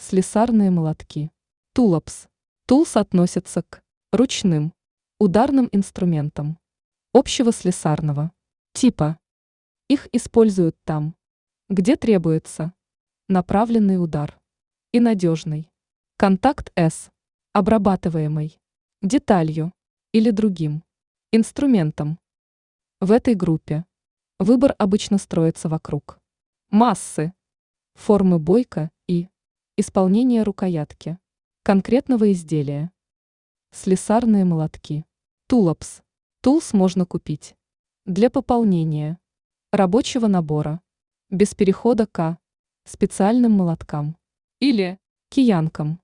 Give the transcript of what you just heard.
Слесарные молотки. Тулапс. Тулс относится к ручным, ударным инструментам общего слесарного типа. Их используют там, где требуется направленный удар и надежный контакт с обрабатываемой деталью или другим инструментом. В этой группе выбор обычно строится вокруг массы, формы бойка и исполнения рукоятки конкретного изделия. Слесарные молотки. Тулапс. Тулс можно купить для пополнения рабочего набора, без перехода к специальным молоткам или киянкам.